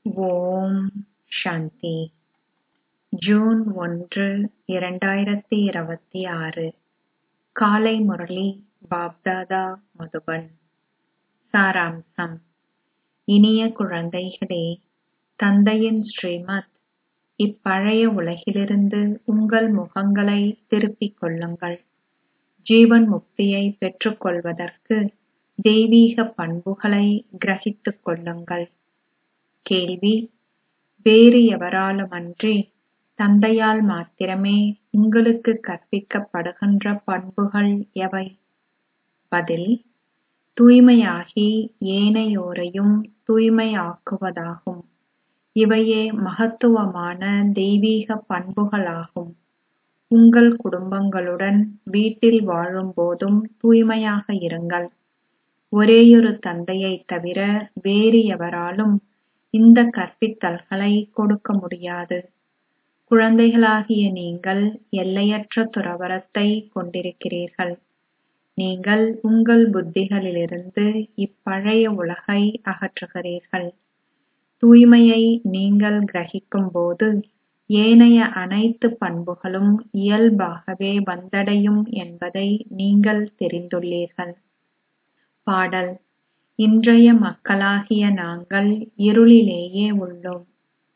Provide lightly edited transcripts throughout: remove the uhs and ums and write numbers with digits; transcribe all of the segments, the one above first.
ஓம் சாந்தி. June 1, 2026 காலை முரளி பாப்தாதா மதுபன். சாராம்சம். இனிய குழந்தைகளே, தந்தையின் ஸ்ரீமத். இப்பழைய உலகிலிருந்து உங்கள் முகங்களை திருப்பிக் கொள்ளுங்கள். ஜீவன் முக்தியை பெற்றுக் கொள்வதற்கு தெய்வீக பண்புகளை கிரகித்துக் கொள்ளுங்கள். கேள்வி: வேறு எவராலுமன்றி தந்தையால் மாத்திரமே உங்களுக்கு கற்பிக்கப்படுகின்ற பண்புகள் எவை? பதில்: தூய்மையாகி ஏனையோரையும் தூய்மையாக்குவதாகும். இவையே மகத்துவமான தெய்வீக பண்புகளாகும். உங்கள் குடும்பங்களுடன் வீட்டில் வாழும்போதும் தூய்மையாக இருங்கள். ஒரேயொரு தந்தையைத் தவிர வேறு எவராலும் இந்த கற்பித்தல்களை கொடுக்க முடியாது. குழந்தைகளாகிய நீங்கள் எல்லையற்ற துறவறத்தை கொண்டிருக்கிறீர்கள். நீங்கள் உங்கள் புத்திகளிலிருந்து இப்பழைய உலகை அகற்றுகிறீர்கள். தூய்மையை நீங்கள் கிரகிக்கும்போது ஏனைய அனைத்து பண்புகளும் இயல்பாகவே வந்தடையும் என்பதை நீங்கள் தெரிந்துள்ளீர்கள். பாடல். இன்றைய மக்களாகிய நாங்கள் இருளிலேயே உள்ளோம்.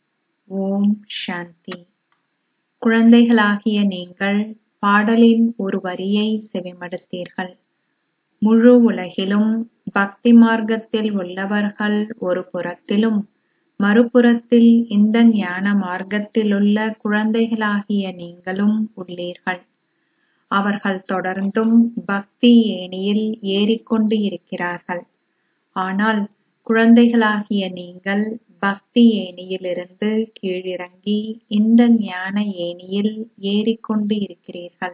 ஓம் சாந்தி. குழந்தைகளாகிய நீங்கள் பாடலின் ஒரு வரியை செவிமடுத்தீர்கள். முழு உலகிலும் பக்தி மார்க்கத்தில் உள்ளவர்கள் ஒரு புறத்திலும், மறுபுறத்தில் இந்த ஞான மார்க்கத்திலுள்ள குழந்தைகளாகிய நீங்களும் உள்ளீர்கள். அவர்கள் தொடர்ந்தும் பக்தி ஏணியில் ஏறிக்கொண்டு இருக்கிறார்கள். ஆனால் குழந்தைகளாகிய நீங்கள் பக்தி ஏணியிலிருந்து கீழிறங்கி இந்த ஞான ஏணியில் ஏறிக்கொண்டு இருக்கிறீர்கள்.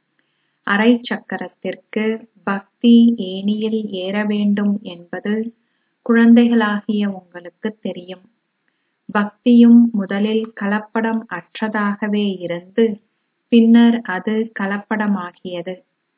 அரை சக்கரத்திற்கு பக்தி ஏணியில் ஏற வேண்டும் என்பது குழந்தைகளாகிய உங்களுக்கு தெரியும். பக்தியும் முதலில் கலப்படம் அற்றதாகவே இருந்து பின்னர் அது கலப்படமாகியது.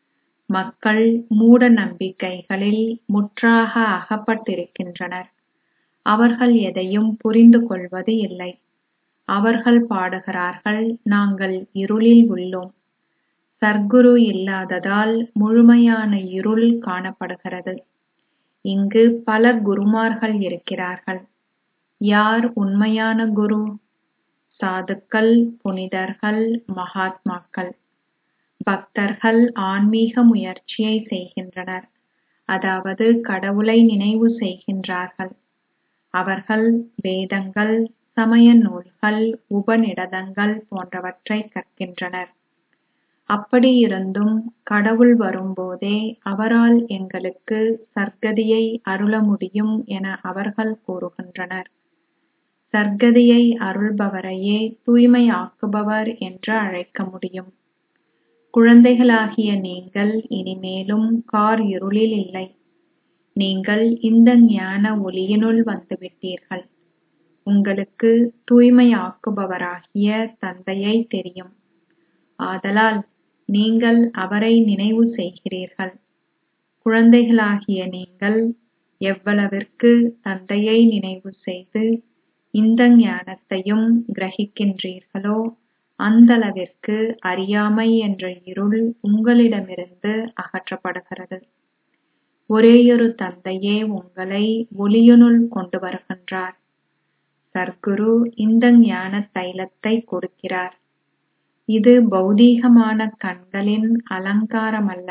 மக்கள் மூட நம்பிக்கைகளில் முற்றாக அகப்பட்டிருக்கின்றனர். அவர்கள் எதையும் புரிந்து கொள்வது இல்லை. அவர்கள் பாடுகிறார்கள், நாங்கள் இருளில் உள்ளோம். சர்க்குரு இல்லாததால் முழுமையான இருள் காணப்படுகிறது. இங்கு பல குருமார்கள் இருக்கிறார்கள். யார் உண்மையான குரு? சாதுக்கள், புனிதர்கள், மகாத்மாக்கள். பக்தர்கள் ஆன்மீக முயற்சியை செய்கின்றனர், அதாவது கடவுளை நினைவு செய்கின்றார்கள். அவர்கள் வேதங்கள், சமய நூல்கள், உபநிடதங்கள் போன்றவற்றை கற்கின்றனர். அப்படியிருந்தும் கடவுள் வரும்போதே அவரால் எங்களுக்கு சர்க்கதியை அருள முடியும் என அவர்கள் கூறுகின்றனர். சர்க்கதியை அருள்பவரையே தூய்மையாக்குபவர் என்று அழைக்க முடியும். குழந்தைகளாகிய நீங்கள் இனிமேலும் கார் இருளில் இல்லை. நீங்கள் இந்த ஞான ஒளியினுள் வந்துவிட்டீர்கள். உங்களுக்கு தூய்மையாக்குபவராகிய தந்தையை தெரியும். ஆதலால் நீங்கள் அவரை நினைவு செய்கிறீர்கள். குழந்தைகளாகிய நீங்கள் எவ்வளவிற்கு தந்தையை நினைவு செய்து இந்த ஞானத்தையும் கிரகிக்கின்றீர்களோ அந்தளவிற்கு அறியாமை என்ற இருள் உங்களிடமிருந்து அகற்றப்படுகிறது. ஒரேயொரு தந்தையே உங்களை ஒளியினுள் கொண்டு வருகின்றார். சர்க்குரு இந்த ஞான தைலத்தை கொடுக்கிறார். இது பௌதீகமான கண்களின் அலங்காரமல்ல,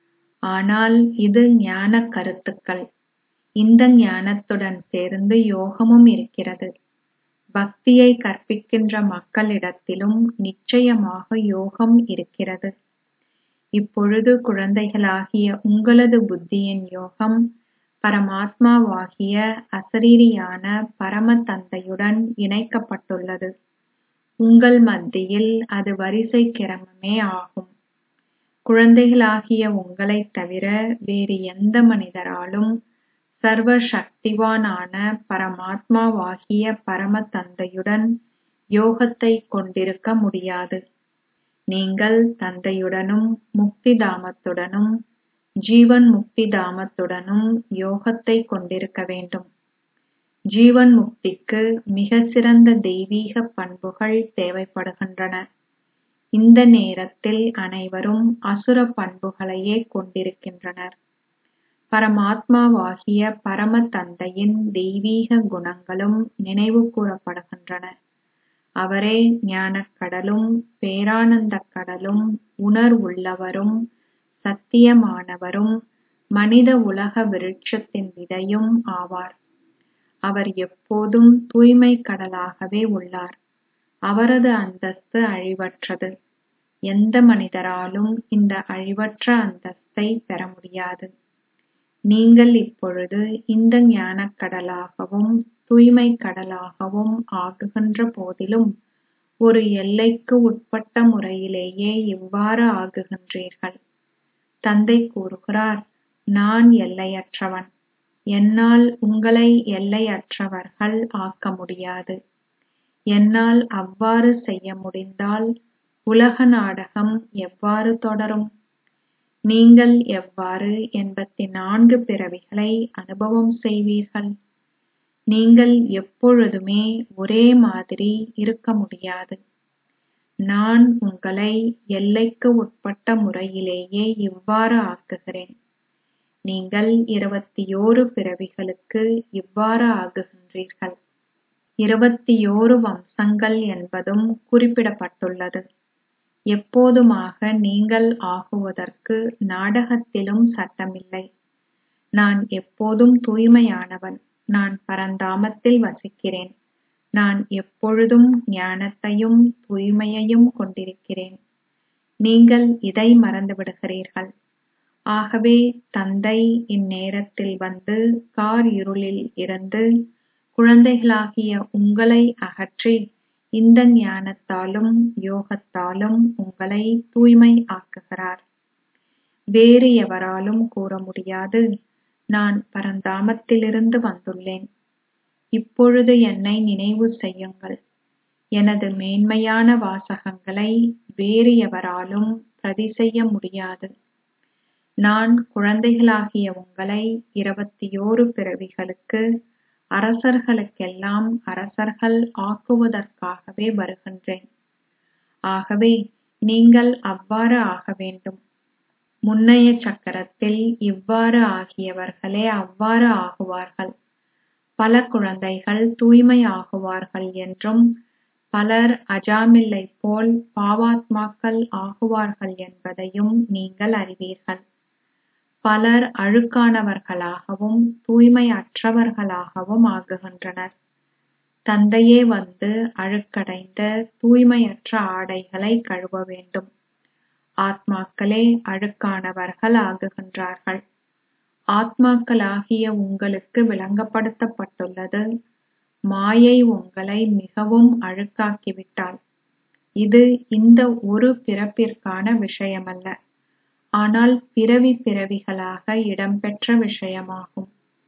ஆனால் இது ஞான கருத்துக்கள். இந்த ஞானத்துடன் சேர்ந்து யோகமும் இருக்கிறது. பக்தியை கற்பிக்கின்ற மக்களிடத்திலும் நிச்சயமாக யோகம் இருக்கிறது. இப்பொழுது குழந்தைகளாகிய உங்களது புத்தியின் யோகம் பரமாத்மாவாகிய அசரீரியான பரம தந்தையுடன் இணைக்கப்பட்டுள்ளது. உங்கள் மத்தியில் அது வரிசை கிரமமே ஆகும். குழந்தைகளாகிய உங்களைத் தவிர வேறு எந்த மனிதராலும் சர்வ சக்திவானான பரமாத்மாவாகிய பரம தந்தையுடன் யோகத்தை கொண்டிருக்க முடியாது. நீங்கள் தந்தையுடனும் முக்தி தாமத்துடனும் ஜீவன் முக்தி தாமத்துடனும் யோகத்தை கொண்டிருக்க வேண்டும். ஜீவன் முக்திக்கு மிக சிறந்த தெய்வீக பண்புகள் தேவைப்படுகின்றன. இந்த நேரத்தில் அனைவரும் அசுர பண்புகளையே கொண்டிருக்கின்றனர். பரமாத்மாவாகிய பரம தந்தையின் தெய்வீக குணங்களும் நினைவு கூறப்படுகின்றன. அவரே ஞானக் கடலும் பேரானந்தக் கடலும் உணர்வுள்ளவரும் சத்தியமானவரும் மனித உலக விருட்சத்தின் விதையும் ஆவார். அவர் எப்போதும் தூய்மை கடலாகவே உள்ளார். அவரது அந்தஸ்து அழிவற்றது. எந்த மனிதராலும் இந்த அழிவற்ற அந்தஸ்தை பெற முடியாது. நீங்கள் இப்பொழுது இந்த ஞானக் கடலாகவும் தூய்மை கடலாகவும் ஆகுகின்ற போதிலும் ஒரு எல்லைக்கு உட்பட்ட முறையிலேயே இவ்வாறு ஆகுகின்றீர்கள். தந்தை கூறுகிறார், நான் எல்லையற்றவன். என்னால் உங்களை எல்லையற்றவர்கள் ஆக்க முடியாது. என்னால் அவ்வாறு செய்ய முடிந்தால் உலக நாடகம் எவ்வாறு தொடரும்? நீங்கள் எவ்வாறு 84 பிறவிகளை அனுபவம் செய்வீர்கள்? நீங்கள் எப்பொழுதுமே ஒரே மாதிரி இருக்க முடியாது. நான் உங்களை எல்லைக்கு உட்பட்ட முறையிலேயே இவ்வாறு ஆக்குகிறேன். நீங்கள் 21 பிறவிகளுக்கு இவ்வாறு ஆகுகின்றீர்கள். 21 வம்சங்கள் என்பதும் குறிப்பிடப்பட்டுள்ளது. எப்போதுமாக நீங்கள் ஆகுவதற்கு நாடகத்திலும் சட்டமில்லை. நான் எப்போதும் தூய்மையானவன். நான் பரந்தாமத்தில் வசிக்கிறேன். நான் எப்பொழுதும் ஞானத்தையும் தூய்மையையும் கொண்டிருக்கிறேன். நீங்கள் இதை மறந்துவிடுகிறீர்கள். ஆகவே தந்தை இந்நேரத்தில் வந்து கார் இருளில் இருந்து குழந்தைகளாகிய உங்களை அகற்றி இந்த ஞானத்தாலும் யோகத்தாலும் உங்களை தூய்மை ஆக்குகிறார். வேறு எவராலும் கூற முடியாது, நான் பரந்தாமத்திலிருந்து வந்துள்ளேன். இப்பொழுது என்னை நினைவு செய்யுங்கள். எனது மேன்மையான வாசகங்களை வேறு எவராலும் பிரதி செய்ய முடியாது. நான் குழந்தைகளாகிய உங்களை 21 பிறவிகளுக்கு அரசர்களுக்கெல்லாம் அரசர்கள் ஆக்குவதற்காகவே வருகின்றேன். ஆகவே நீங்கள் அவ்வாறு ஆக வேண்டும். முன்னைய சக்கரத்தில் இவ்வாறு ஆகியவர்களே அவ்வாறு ஆகுவார்கள். பல குழந்தைகள் தூய்மை ஆகுவார்கள் என்றும் பலர் அஜாமில்லை போல் பாவாத்மாக்கள் ஆகுவார்கள் என்பதையும் நீங்கள் அறிவீர்கள். பலர் அழுக்கானவர்களாகவும் தூய்மை அற்றவர்களாகவும் ஆகுகின்றனர். தந்தையே வந்து அழுக்கடைந்த தூய்மையற்ற ஆடைகளை கழுவ வேண்டும். ஆத்மாக்களே அழுக்கானவர்கள் ஆகுகின்றார்கள். ஆத்மாக்களாகிய உங்களுக்கு விளங்கப்படுத்தப்பட்டுள்ளது, மாயை உங்களை மிகவும் அழுக்காக்கிவிட்டாள். இது இந்த ஒரு பிறப்பிற்கான விஷயமல்ல, ஆனால் பிறவி பிறவிகளாக இடம்பெற்ற விஷயமாகும்.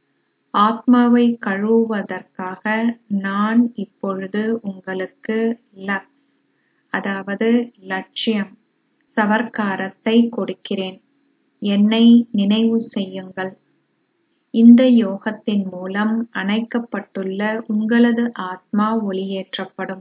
ஆத்மாவை கழுவுவதற்காக நான் இப்பொழுது உங்களுக்கு லக்ஸ், அதாவது லட்சியம், சவர்க்காரத்தை கொடுக்கிறேன். என்னை நினைவு செய்யுங்கள். இந்த யோகத்தின் மூலம் அணைக்கப்பட்டுள்ள உங்களது ஆத்மா ஒளியேற்றப்படும்.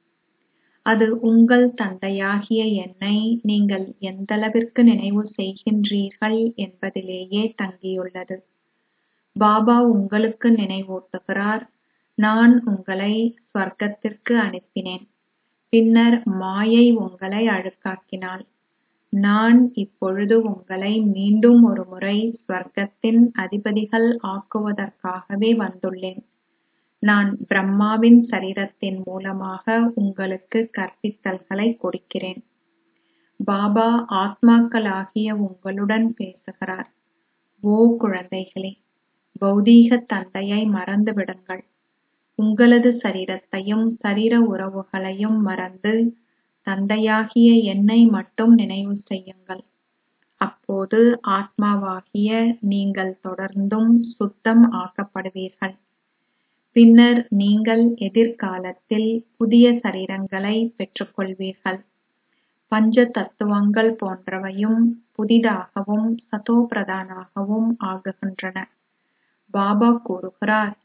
அது உங்கள் தந்தையாகிய என்னை நீங்கள் எந்தளவிற்கு நினைவு செய்கின்றீர்கள் என்பதிலேயே தங்கியுள்ளது. பாபா உங்களுக்கு நினைவூட்டுகிறார், நான் உங்களை ஸ்வர்க்கத்திற்கு அனுப்பினேன். பின்னர் மாயை உங்களை அழுக்காக்கினாள். நான் இப்பொழுது உங்களை மீண்டும் ஒரு முறை ஸ்வர்க்கத்தின் அதிபதிகள் ஆக்குவதற்காகவே வந்துள்ளேன். நான் பிரம்மாவின் சரீரத்தின் மூலமாக உங்களுக்கு கற்பித்தல்களை கொடுக்கிறேன். பாபா ஆத்மாக்களாகிய உங்களுடன் பேசுகிறார். ஓ குழந்தைகளே, பௌதீக தந்தையை மறந்துவிடுங்கள். உங்களது சரீரத்தையும் சரீர உறவுகளையும் மறந்து தந்தையாகிய என்னை மட்டும் நினைவு செய்யுங்கள். அப்போது ஆத்மாவாகிய நீங்கள் தொடர்ந்தும் சுத்தம் ஆக்கப்படுவீர்கள். பின்னர் நீங்கள் எதிர்காலத்தில் புதிய சரீரங்களை பெற்றுக்கொள்வீர்கள். பஞ்ச தத்துவங்கள் போன்றவையும் புதிதாகவும் சதோபிரதானாகவும் ஆகுகின்றன. பாபா கூறுகிறார்,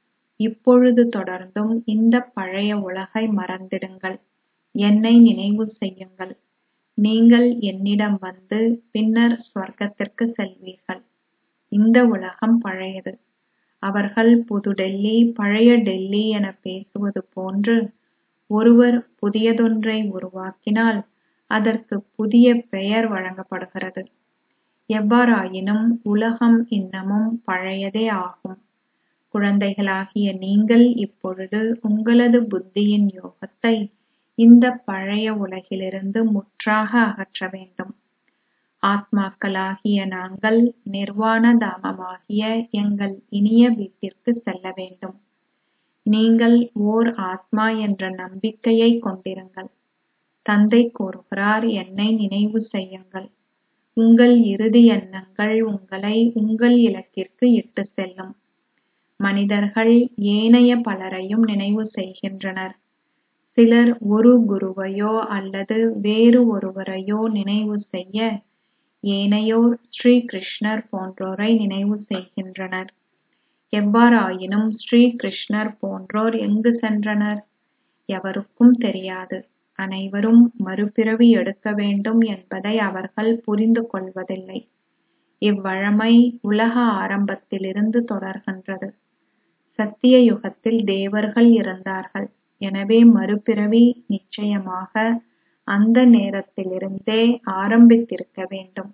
இப்பொழுது தொடர்ந்தும் இந்த பழைய உலகை மறந்திடுங்கள். என்னை நினைவு செய்யுங்கள். நீங்கள் என்னிடம் வந்து பின்னர் ஸ்வர்க்கத்திற்கு செல்வீர்கள். இந்த உலகம் பழையது. அவர்கள் புது டெல்லி, பழைய டெல்லி என பேசுவது போன்று ஒருவர் புதியதொன்றை உருவாக்கினால் அதற்கு புதிய பெயர் வழங்கப்படுகிறது. எவ்வாறாயினும் உலகம் இன்னமும் பழையதே ஆகும். குழந்தைகளாகிய நீங்கள் இப்பொழுது உங்களது புத்தியின் யோகத்தை இந்த பழைய உலகிலிருந்து முற்றாக அகற்ற வேண்டும். ஆத்மாக்களாகிய நாங்கள் நிர்வாண தாமமாகிய எங்கள் இனிய வீட்டிற்கு செல்ல வேண்டும். நீங்கள் ஓர் ஆத்மா என்ற நம்பிக்கையை கொண்டிருங்கள். தந்தை கூறுகிறார், என்னை நினைவு செய்யுங்கள். உங்கள் இறுதி எண்ணங்கள் உங்களை உங்கள் இலக்கிற்கு இட்டு செல்லும். மனிதர்கள் ஏனைய பலரையும் நினைவு செய்கின்றனர். சிலர் ஒரு குருவையோ அல்லது வேறு ஒருவரையோ நினைவு செய்ய, ஏனையோர் ஸ்ரீ கிருஷ்ணர் போன்றோரை நினைவு செய்கின்றனர். எவ்வாறாயினும் ஸ்ரீ கிருஷ்ணர் போன்றோர் எங்கு சென்றனர்? எவருக்கும் தெரியாது. அனைவரும் மறுபிறவி எடுக்க வேண்டும் என்பதை அவர்கள் புரிந்து கொள்வதில்லை. இவ்வழமை உலக ஆரம்பத்திலிருந்து தொடர்கின்றது. சத்திய யுகத்தில் தேவர்கள் இருந்தார்கள். எனவே மறுபிறவி நிச்சயமாக அந்த நேரத்திலிருந்தே ஆரம்பித்திருக்க வேண்டும்.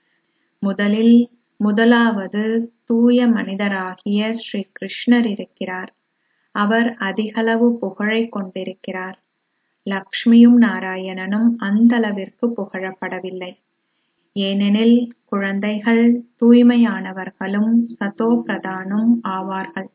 முதலாவது தூய மனிதராகிய ஸ்ரீ கிருஷ்ணர் இருக்கிறார். அவர் அதிகளவு புகழைக் கொண்டிருக்கிறார். லக்ஷ்மியும் நாராயணனும் அந்தளவிற்கு புகழப்படவில்லை. ஏனெனில் குழந்தைகள் தூய்மையானவர்களும் சதோ பிரதானும் ஆவார்கள்.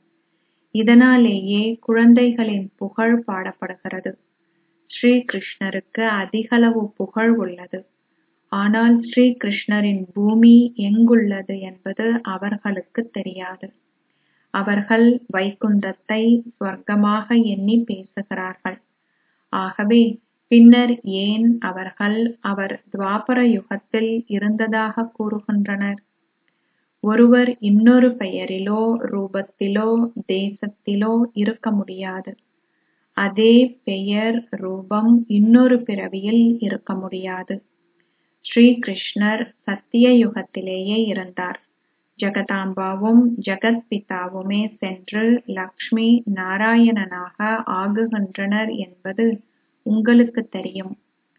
இதனாலேயே குழந்தைகளின் புகழ் பாடப்படுகிறது. ஸ்ரீ கிருஷ்ணருக்கு அதிகளவு புகழ் உள்ளது. ஆனால் ஸ்ரீ கிருஷ்ணரின் பூமி எங்குள்ளது என்பது அவர்களுக்கு தெரியாது. அவர்கள் வைகுந்தத்தை ஸ்வர்க்கமாக எண்ணி பேசுகிறார்கள். ஆகவே பின்னர் ஏன் அவர்கள் அவர் துவாபர யுகத்தில் இருந்ததாக கூறுகின்றனர்? ஒருவர் இன்னொரு பெயரிலோ ரூபத்திலோ தேசத்திலோ இருக்க முடியாது. அதே பெயர் ரூபம் இன்னொரு பிறவியில் இருக்க முடியாது. ஸ்ரீ கிருஷ்ணர் சத்திய யுகத்திலேயே இருந்தார். ஜெகதாம்பாவும் ஜெகத் பிதாவுமே சென்று லக்ஷ்மி நாராயணனாக ஆகுகின்றனர் என்பது உங்களுக்கு தெரியும்.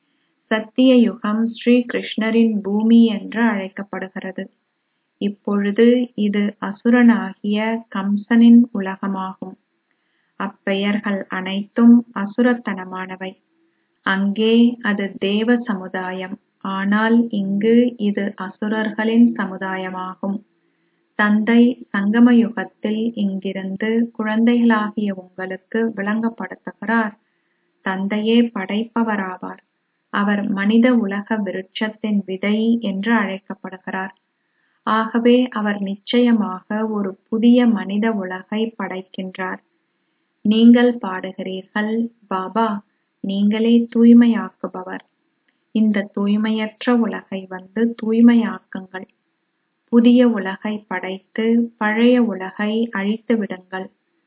சத்திய யுகம் ஸ்ரீ கிருஷ்ணரின் பூமி என்று அழைக்கப்படுகிறது. இப்பொழுது இது அசுரனாகிய கம்சனின் உலகமாகும். அப்பெயர்கள் அனைத்தும் அசுரத்தனமானவை. அங்கே அது தேவ சமுதாயம். ஆனால் இங்கு இது அசுரர்களின் சமுதாயமாகும். தந்தை சங்கம யுகத்தில் இங்கிருந்து குழந்தைகளாகிய உங்களுக்கு விளங்கப்படுத்துகிறார். தந்தையே படைப்பவராவார். அவர் மனித உலக விருட்சத்தின் விதை என்று அழைக்கப்படுகிறார். ஆகவே அவர் நிச்சயமாக ஒரு புதிய மனித உலகை படைக்கின்றார். நீங்கள் பாடுகிறீர்கள், பாபா நீங்களே தூய்மையாக்குபவர். இந்த தூய்மையற்ற உலகை வந்து தூய்மையாக்குங்கள். புதிய உலகை படைத்து பழைய உலகை அழித்து விடுங்கள்.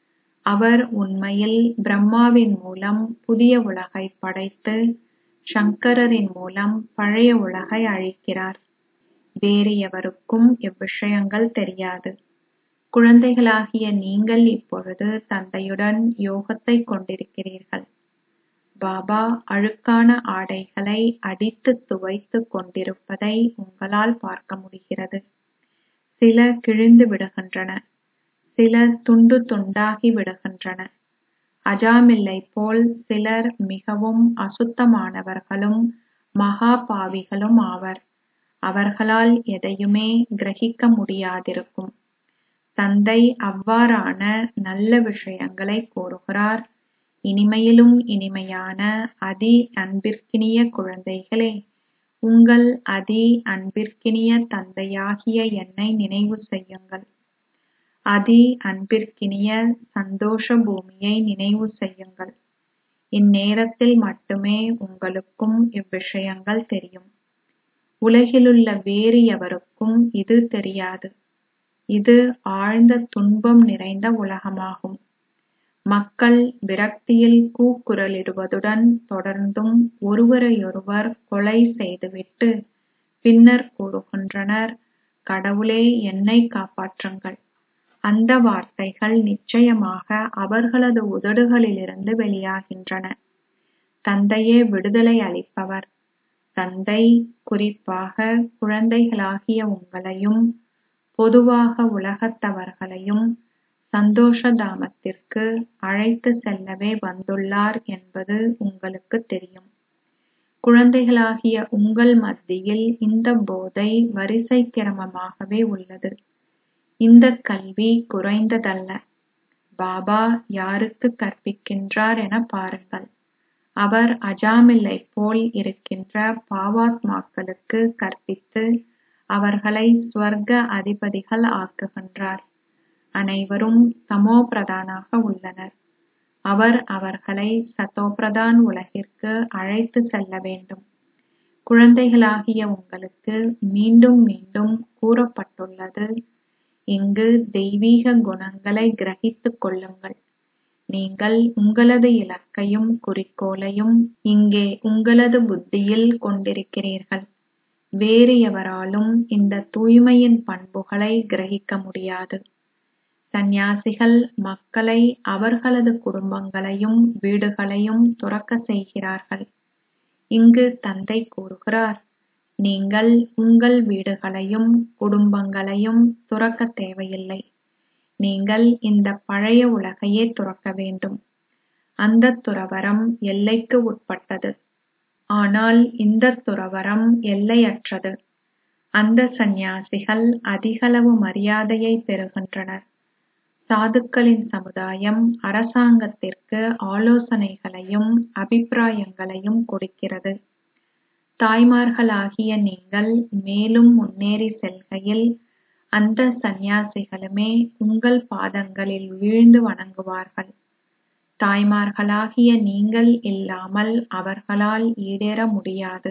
அவர் உண்மையில் பிரம்மாவின் மூலம் புதிய உலகை படைத்து சங்கரரின் மூலம் பழைய உலகை அழிக்கிறார். வேறு எவருக்கும் இவ்விஷயங்கள் தெரியாது. குழந்தைகளாகிய நீங்கள் இப்பொழுது தந்தையுடன் யோகத்தை கொண்டிருக்கிறீர்கள். பாபா அழுக்கான ஆடைகளை அடித்து துவைத்துக் கொண்டிருப்பதை உங்களால் பார்க்க முடிகிறது. சில கிழிந்து விடுகின்றன. சில துண்டு துண்டாகி விடுகின்றன. அஜாமில்லை போல் சிலர் மிகவும் அசுத்தமானவர்களும் மகா பாவிகளும் ஆவர். அவர்களால் எதையுமே கிரகிக்க முடியாதிருக்கும். தந்தை அவ்வாறான நல்ல விஷயங்களை கூறுகிறார். இனிமையிலும் இனிமையான அதி அன்பிற்கினிய குழந்தைகளே, உங்கள் அதி அன்பிற்கினிய தந்தையாகிய என்னை நினைவு செய்யுங்கள். அதி அன்பிற்கினிய சந்தோஷ பூமியை நினைவு செய்யுங்கள். இந்நேரத்தில் மட்டுமே உங்களுக்கும் இவ்விஷயங்கள் தெரியும். உலகிலுள்ள வேறு எவருக்கும் இது தெரியாது. இது ஆழ்ந்த துன்பம் நிறைந்த உலகமாகும். மக்கள் விரக்தியில் கூக்குரலிடுவதுடன் தொடர்ந்தும் ஒருவரையொருவர் கொலை செய்துவிட்டு பின்னர் கூறுகின்றனர், கடவுளே என்னை காப்பாற்றுங்கள். அந்த வார்த்தைகள் நிச்சயமாக அவர்களது உதடுகளிலிருந்து வெளியாகின்றன. தந்தையே விடுதலை அளிப்பவர். தந்தை குறிப்பாக குழந்தைகளாகிய உங்களையும் பொதுவாக உலகத்தவர்களையும் சந்தோஷ தாமத்திற்கு அழைத்து செல்லவே வந்துள்ளார் என்பது உங்களுக்கு தெரியும். குழந்தைகளாகிய உங்கள் மத்தியில் இந்த போதை வரிசை கிரமமாகவே உள்ளது. இந்த கல்வி குறைந்ததல்ல. பாபா யாருக்கு கற்பிக்கின்றார் என பாருங்கள். அவர் அஜாமில்லை போல் இருக்கின்ற பாவாத்மாக்களுக்கு கற்பித்து அவர்களை ஸ்வர்க்க அதிபதிகள் ஆக்குகின்றார். அனைவரும் தமோபிரதானாக உள்ளனர். அவர் அவர்களை சதோபிரதான் உலகிற்கு அழைத்து செல்ல வேண்டும். குழந்தைகளாகிய உங்களுக்கு மீண்டும் மீண்டும் கூறப்பட்டுள்ளது, இங்கு தெய்வீக குணங்களை கிரகித்துக் கொள்ளுங்கள். நீங்கள் உங்களது இலக்கையும் குறிக்கோளையும் இங்கே உங்களது புத்தியில் கொண்டிருக்கிறீர்கள். வேறு எவராலும் இந்த தூய்மையின் பண்புகளை கிரகிக்க முடியாது. சந்நியாசிகள் மக்களை அவர்களது குடும்பங்களையும் வீடுகளையும் துறக்க செய்கிறார்கள். இங்கு தந்தை கூறுகிறார், நீங்கள் உங்கள் வீடுகளையும் குடும்பங்களையும் துறக்க தேவையில்லை. நீங்கள் இந்த பழைய உலகையே துறக்க வேண்டும். அந்த துறவரம் எல்லைக்கு உட்பட்டது. ஆனால் இந்த துறவரம் எல்லையற்றது. அந்த சந்நியாசிகள் அதிகளவு மரியாதையை பெறுகின்றனர். சாதுக்களின் சமுதாயம் அரசாங்கத்திற்கு ஆலோசனைகளையும் அபிப்பிராயங்களையும் கொடுக்கிறது. தாய்மார்களாகிய நீங்கள் மேலும் முன்னேறி செல்கையில் அந்த சந்நியாசிகளுமே உங்கள் பாதங்களில் வீழ்ந்து வணங்குவார்கள். தாய்மார்களாகிய நீங்கள் இல்லாமல் அவர்களால் ஈடேற முடியாது.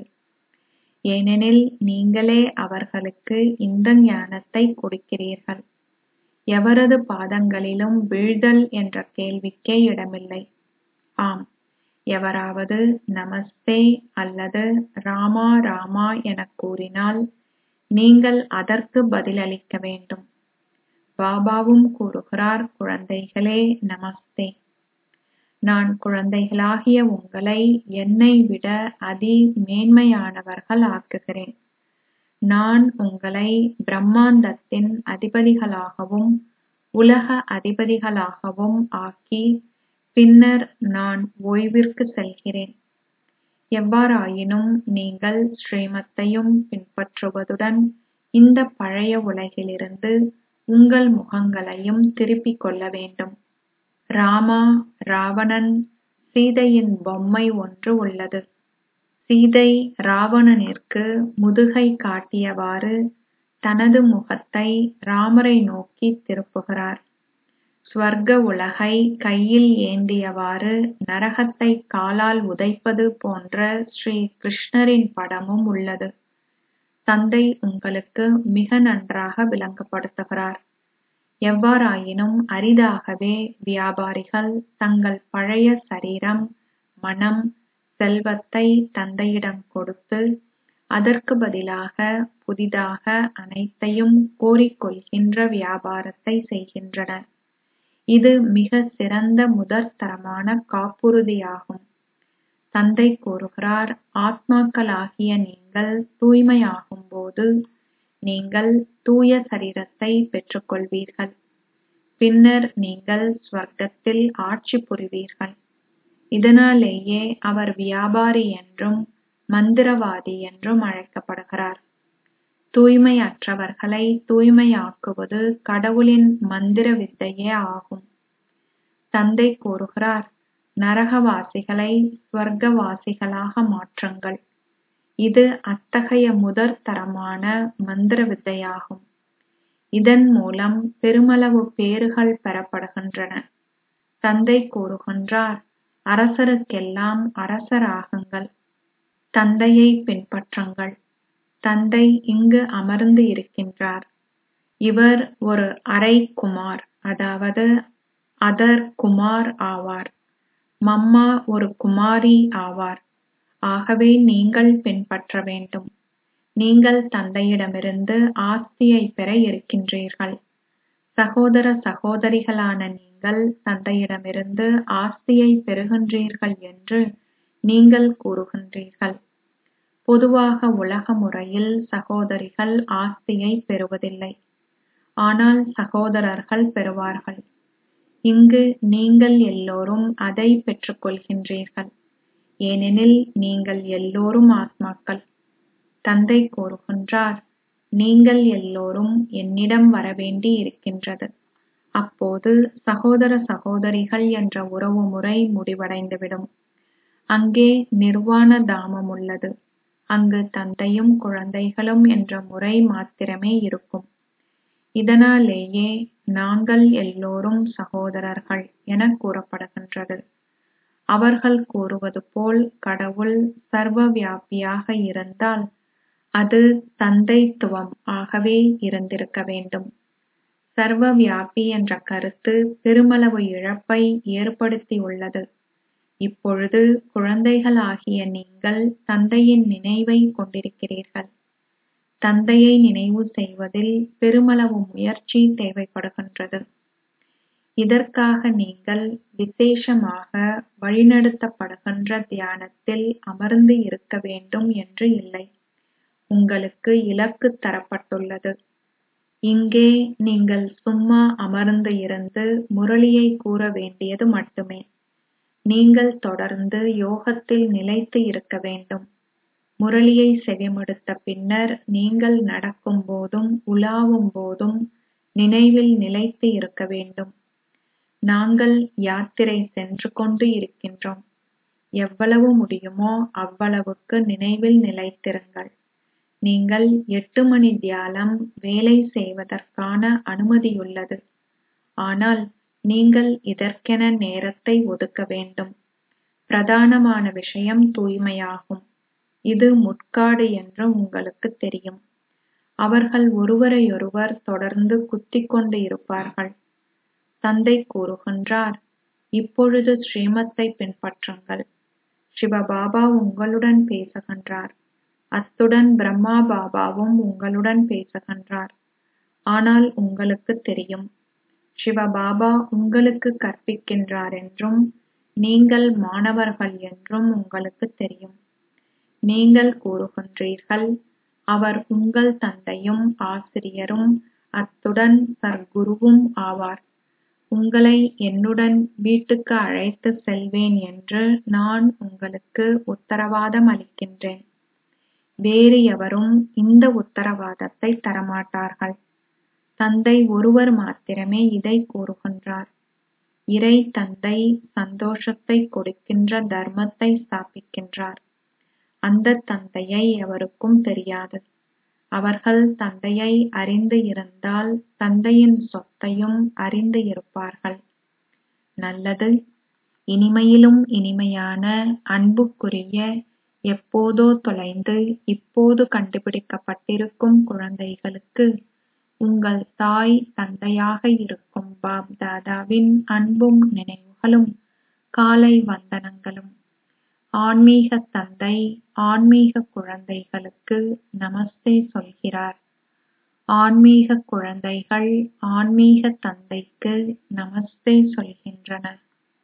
ஏனெனில் நீங்களே அவர்களுக்கு இந்த ஞானத்தை கொடுக்கிறீர்கள். எவரது பாதங்களிலும் வீழ்தல் என்ற கேள்விக்கே இடமில்லை. ஆம், எவராவது நமஸ்தே அல்லது ராமா ராமா எனக் கூறினால் நீங்கள் அதற்கு பதிலளிக்க வேண்டும். பாபாவும் கூறுகிறார், குழந்தைகளே நமஸ்தே. நான் குழந்தைகளாகிய உங்களை என்னை விட அதி மேன்மையானவர்கள் ஆக்குகிறேன். நான் உங்களை பிரம்மாண்டத்தின் அதிபதிகளாகவும் உலக அதிபதிகளாகவும் ஆக்கி பின்னர் நான் ஓய்விற்கு செல்கிறேன். எவ்வாறாயினும் நீங்கள் ஸ்ரீமத்தையும் பின்பற்றுவதுடன் இந்த பழைய உலகிலிருந்து உங்கள் முகங்களையும் திருப்பிக் கொள்ள வேண்டும். ராமா, ராவணன், சீதையின் பொம்மை ஒன்று உள்ளது. சீதை ராவணனிற்கு முதுகை காட்டியவாறு தனது முகத்தை ராமரை நோக்கி திருப்புகிறார். ஸ்வர்க்க உலகை கையில் ஏந்தியவாறு நரகத்தை காலால் உதைப்பது போன்ற ஸ்ரீ கிருஷ்ணரின் படமும் உள்ளது. தந்தை உங்களுக்கு மிக நன்றாக விளங்கப்படுத்துகிறார். எவ்வாறாயினும் அரிதாகவே வியாபாரிகள் தங்கள் பழைய சரீரம், மனம், செல்வத்தை தந்தையிடம் கொடுத்து அதற்கு பதிலாக புதிதாக அனைத்தையும் கோரிக்கொள்கின்ற வியாபாரத்தை செய்கின்றனர். இது மிக சிறந்த முதற்தரமான காப்புறுதியாகும். தந்தை கூறுகிறார், ஆத்மாக்களாகிய நீங்கள் தூய்மையாகும்போது நீங்கள் தூய சரீரத்தை பெற்றுக்கொள்வீர்கள். பின்னர் நீங்கள் ஸ்வர்க்கத்தில் ஆட்சி புரிவீர்கள். இதனாலேயே அவர் வியாபாரி என்றும் மந்திரவாதி என்றும் அழைக்கப்படுகிறார். தூய்மையற்றவர்களை தூய்மையாக்குவது கடவுளின் மந்திர வித்தையே ஆகும். தந்தை கூறுகிறார், நரகவாசிகளை ஸ்வர்க்கவாசிகளாக மாற்றுங்கள். இது அத்தகைய முதற்தரமான மந்திர வித்தையாகும். இதன் மூலம் பெருமளவு பேறுகள் பெறப்படுகின்றன. தந்தை கூறுகின்றார், அரசருக்கெல்லாம் அரசராகுங்கள். தந்தையை பின்பற்றுங்கள். தந்தை இங்கு அமர்ந்து இருக்கின்றார். இவர் ஒரு அரை குமார், அதாவது அதர் குமார் ஆவார். மம்மா ஒரு குமாரி ஆவார். ஆகவே நீங்கள் பின்பற்ற வேண்டும். நீங்கள் தந்தையிடமிருந்து ஆஸ்தியை பெற இருக்கின்றீர்கள். சகோதர சகோதரிகளான நீங்கள் தந்தையிடமிருந்து ஆஸ்தியை பெறுகின்றீர்கள் என்று நீங்கள் கூறுகின்றீர்கள். பொதுவாக உலக முறையில் சகோதரிகள் ஆஸ்தியை பெறுவதில்லை. ஆனால் சகோதரர்கள் பெறுவார்கள். இங்கு நீங்கள் எல்லோரும் அதை பெற்றுக் கொள்கின்றீர்கள். ஏனெனில் நீங்கள் எல்லோரும் ஆத்மாக்கள். தந்தை கூறுகின்றார், நீங்கள் எல்லோரும் என்னிடம் வரவேண்டி இருக்கின்றது. அப்போது சகோதர சகோதரிகள் என்ற உறவுமுறை முடிவடைந்துவிடும். அங்கே நிர்வாண தாமம் உள்ளது. அங்கு தந்தையும் குழந்தைகளும் என்ற முறை மாத்திரமே இருக்கும். இதனாலேயே நாங்கள் எல்லோரும் சகோதரர்கள் என கூறப்படுகின்றது. அவர்கள் கூறுவது போல் கடவுள் சர்வ வியாபியாக இருந்தால் அது தந்தைத்துவம் ஆகவே இருந்திருக்க வேண்டும். சர்வ வியாபி என்ற கருத்து பெருமளவு இழப்பை ஏற்படுத்தியுள்ளது. இப்பொழுது குழந்தைகளாகிய நீங்கள் தந்தையின் நினைவை கொண்டிருக்கிறீர்கள். தந்தையை நினைவு செய்வதில் பெருமளவு முயற்சி தேவைப்படுகின்றது. இதற்காக நீங்கள் விசேஷமாக வழிநடத்தப்படுகின்ற தியானத்தில் அமர்ந்து இருக்க வேண்டும் என்று இல்லை. உங்களுக்கு இலக்கு தரப்பட்டுள்ளது. இங்கே நீங்கள் சும்மா அமர்ந்து இருந்து முரளியை கூற வேண்டியது மட்டுமே. நீங்கள் தொடர்ந்து யோகத்தில் நிலைத்து இருக்க வேண்டும். முரளியை செவிமடுத்த பின்னர் நீங்கள் நடக்கும் போதும் உலாவும் போதும் நினைவில் நிலைத்து இருக்க வேண்டும். நாங்கள் யாத்திரை சென்று கொண்டு இருக்கின்றோம். எவ்வளவு முடியுமோ அவ்வளவுக்கு நினைவில் நிலைத்திருங்கள். நீங்கள் 8 மணி தியானம் வேலை செய்வதற்கான அனுமதியுள்ளது. ஆனால் நீங்கள் இதற்கென நேரத்தை ஒதுக்க வேண்டும். பிரதானமான விஷயம் தூய்மையாகும். இது முட்காடு என்று உங்களுக்கு தெரியும். அவர்கள் ஒருவரையொருவர் தொடர்ந்து குத்திக் கொண்டு இருப்பார்கள். தந்தை கூறுகின்றார், இப்பொழுது ஸ்ரீமத்தை பின்பற்றுங்கள். சிவபாபா உங்களுடன் பேசுகின்றார். அத்துடன் பிரம்மா பாபாவும் உங்களுடன் பேசுகின்றார். ஆனால் உங்களுக்கு தெரியும், சிவபாபா உங்களுக்கு கற்பிக்கின்றார் என்றும் நீங்கள் மாணவர்கள் என்றும் உங்களுக்கு தெரியும். நீங்கள் கூறுகின்றீர்கள், அவர் உங்கள் தந்தையும் ஆசிரியரும் அத்துடன் சர்க்குருவும் ஆவார். உங்களை என்னுடன் வீட்டுக்கு அழைத்து செல்வேன் என்று நான் உங்களுக்கு உத்தரவாதம் அளிக்கின்றேன். வேறு எவரும் இந்த உத்தரவாதத்தை தரமாட்டார்கள். தந்தை ஒருவர் மாத்திரமே இதை கூறுகின்றார். இறை தந்தை சந்தோஷத்தை கொடுக்கின்ற தர்மத்தை ஸ்தாபிக்கின்றார். அந்த தந்தையை எவருக்கும் தெரியாது. அவர்கள் தந்தையை அறிந்து இருந்தால் தந்தையின் சொத்தையும் அறிந்து இருப்பார்கள். நல்லது. இனிமையிலும் இனிமையான அன்புக்குரிய எப்போதோ தொலைந்து இப்போது கண்டுபிடிக்கப்பட்டிருக்கும் குழந்தைகளுக்கு உங்கள் தாய் தந்தையாக இருக்கும் பாப் தாதாவின் அன்பும் நினைவுகளும் காலை வந்தனங்களும். ஆன்மீக தந்தை ஆன்மீக குழந்தைகளுக்கு நமஸ்தே சொல்கிறார். ஆன்மீக குழந்தைகள் ஆன்மீக தந்தைக்கு நமஸ்தே சொல்கின்றனர்.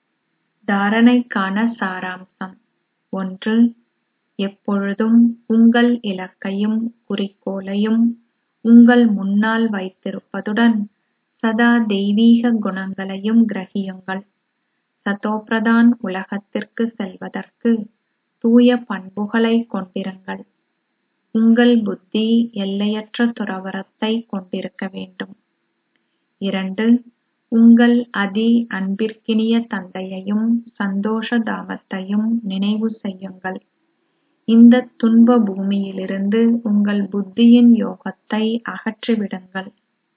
தாரணைக்கான சாராம்சம். 1. எப்பொழுதும் உங்கள் இலக்கையும் குறிக்கோளையும் உங்கள் முன்னால் வைத்திருப்பதுடன் சதா தெய்வீக குணங்களையும் கிரகியுங்கள். சதோபிரதான் உலகத்திற்கு செல்வதற்கு தூய பண்புகளை கொண்டிருங்கள். உங்கள் புத்தி எல்லையற்ற துறவறத்தை கொண்டிருக்க வேண்டும். 2. உங்கள் அதி அன்பிற்கினிய தந்தையையும் சந்தோஷ தாமத்தையும் நினைவு செய்யுங்கள். இந்த துன்ப பூமியிலிருந்து உங்கள் புத்தியின் யோகத்தை அகற்றிவிடுங்கள்.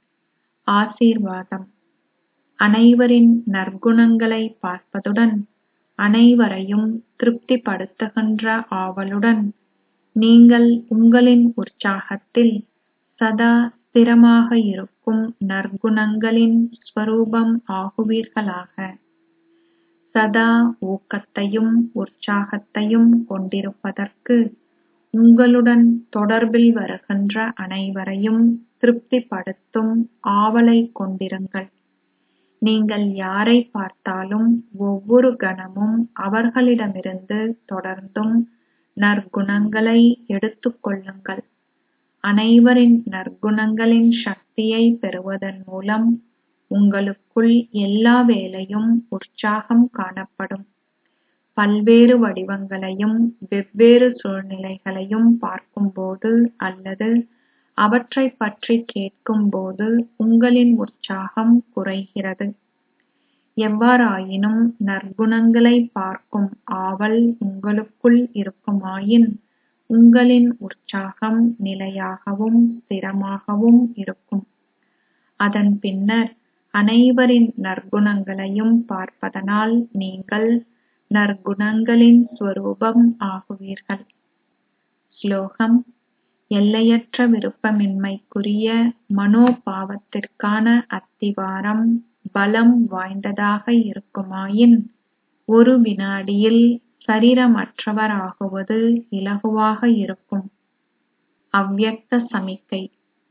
ஆசீர்வாதம். அனைவரின் நற்குணங்களை பார்ப்பதுடன் அனைவரையும் திருப்திப்படுத்துகின்ற ஆவலுடன் நீங்கள் உங்களின் உற்சாகத்தில் சதா ஸ்திரமாக இருக்கும் நற்குணங்களின் ஸ்வரூபம் ஆகுவீர்களாக. சதா ஊக்கத்தையும் உற்சாகத்தையும் கொண்டிருப்பதற்கு உங்களுடன் தொடர்பில் வருகின்ற அனைவரையும் திருப்திப்படுத்தும் ஆவலைக் கொண்டிருங்கள். நீங்கள் யாரை பார்த்தாலும் ஒவ்வொரு கணமும் அவர்களிடமிருந்து தொடர்ந்தும் நற்குணங்களை எடுத்துக் கொள்ளுங்கள். அனைவரின் நற்குணங்களின் சக்தியை பெறுவதன் மூலம் உங்களுக்குள் எல்லா வேளையும் உற்சாகம் காணப்படும். பல்வேறு வடிவங்களையும் வெவ்வேறு சூழ்நிலைகளையும் பார்க்கும்போது அல்லது அவற்றைப் பற்றி கேட்கும்போது உங்களின் உற்சாகம் குறைகிறது. எவ்வாறாயினும் நற்குணங்களை பார்க்கும் ஆவல் உங்களுக்குள் இருக்குமாயின் உங்களின் உற்சாகம் நிலையாகவும் ஸ்திரமாகவும் இருக்கும். அதன் பின்னர் அனைவரின் நற்குணங்களையும் பார்ப்பதனால் நீங்கள் நற்குணங்களின் ஸ்வரூபம் ஆகுவீர்கள். ஸ்லோகம்: எல்லையற்ற விருப்பமின்மைக்குரிய மனோபாவத்திற்கான அத்திவாரம் பலம் வாய்ந்ததாக இருக்குமாயின் ஒரு வினாடியில் சரீரமற்றவராகுவது இலகுவாக இருக்கும். அவ்யக்த சமிக்கை: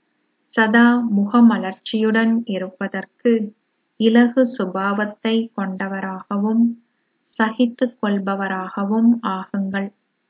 சதா முகமலர்ச்சியுடன் இருப்பதற்கு இலகு சுபாவத்தை கொண்டவராகவும் சகித்துக் கொள்பவராகவும் ஆகுங்கள்.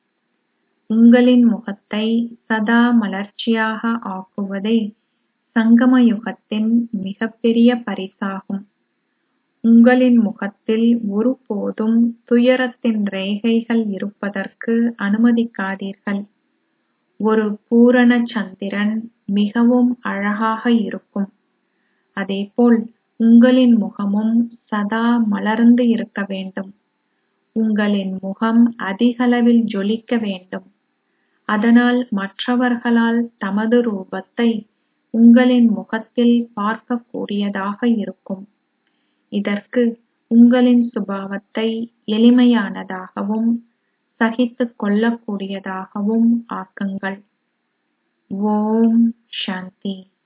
உங்களின் முகத்தை சதா மலர்ச்சியாக ஆக்குவதே சங்கம யுகத்தின் மிகப்பெரிய பரிசாகும். உங்களின் முகத்தில் ஒருபோதும் துயரத்தின் ரேகைகள் இருப்பதற்கு அனுமதிக்காதீர்கள். ஒரு பூரண சந்திரன் மிகவும் அழகாக இருக்கும். அதேபோல் உங்களின் முகமும் சதா மலர்ந்து இருக்க வேண்டும். உங்களின் முகம் அதிகளவில் ஜொலிக்க வேண்டும். அதனால் மற்றவர்களால் தமது ரூபத்தை உங்களின் முகத்தில் பார்க்கக்கூடியதாக இருக்கும். இதற்கு உங்களின் சுபாவத்தை எளிமையானதாகவும் சகித்துக் கொள்ளக்கூடியதாகவும் ஆக்குங்கள். ஓம் சாந்தி.